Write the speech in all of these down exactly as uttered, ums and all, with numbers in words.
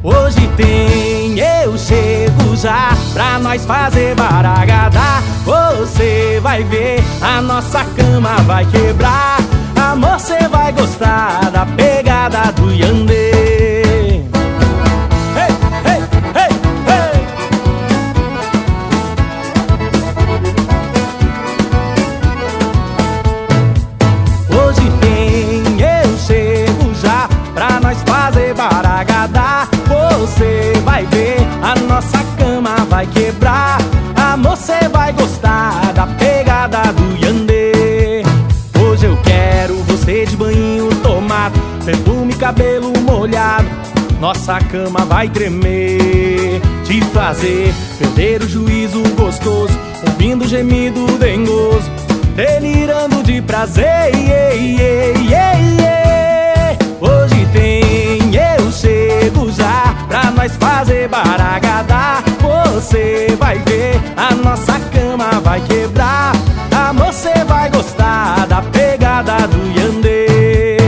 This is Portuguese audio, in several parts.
Hoje tem, eu chego já pra nós fazer baragadá. Você vai ver, a nossa cama vai quebrar. Amor, cê vai gostar da pegada do Yandê. Hey, hey, hey, hey. Hoje tem, eu chego já pra nós fazer baragadá. Você vai ver, a nossa cama vai quebrar. Amor, cê vai gostar da pegada do Yandê. Hoje eu quero você de banho tomado, perfume, cabelo molhado. Nossa cama vai tremer, te fazer perder o juízo gostoso, ouvindo gemido dengoso, delirando de prazer. Yeah, yeah, yeah, yeah. Hoje tem, eu chego já pra nós fazer baragadá. Você vai ver, a nossa cama vai quebrar. Amor, cê vai gostar da pegada do Yandê.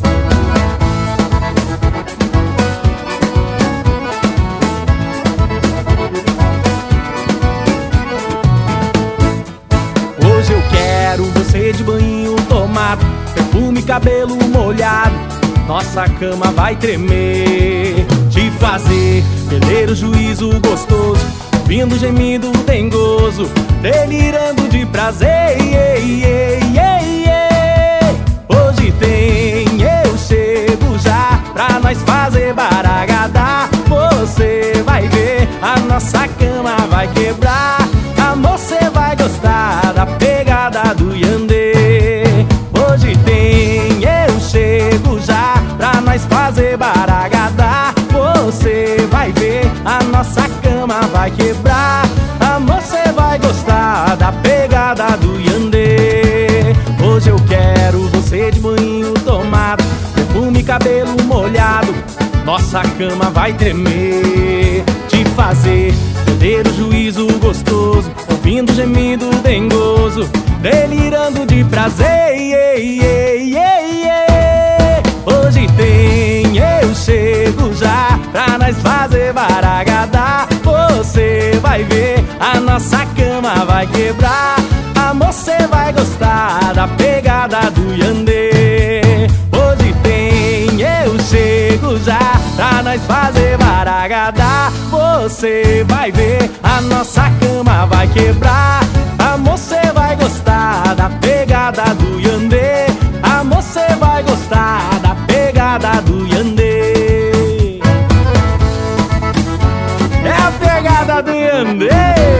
Hoje eu quero você de banho tomado, perfume, cabelo molhado. Nossa cama vai tremer, te fazer perder o juízo gostoso, ouvindo gemido dengoso, delirando de prazer. Yeah, yeah, yeah, yeah. Hoje tem, eu chego já pra nós fazer baragadá. Você vai ver, a nossa cama vai quebrar. Amor, cê vai gostar da pegada do Yandê. Hoje tem, eu chego já pra nós fazer baragadá. Você vai ver, a nossa cama vai quebrar. Amor, cê vai gostar da pegada do Yandê. Hoje eu quero você de banho tomado, perfume, cabelo molhado. Nossa cama vai tremer, te fazer perder o juízo gostoso, ouvindo gemido dengoso, delirando de prazer. Yeah, yeah, yeah, yeah. Hoje tem, eu chego já pra nós fazer baragadá. Você vai ver, a nossa cama vai quebrar. Amor, cê vai gostar da pegada do Yandê. Hoje tem, eu chego já pra nós fazer baragadá. Você vai ver, a nossa cama vai quebrar. Amor, cê vai gostar da pegada do Yandê. Amor, cê vai gostar da pegada do Yandê. É a pegada do Yandê.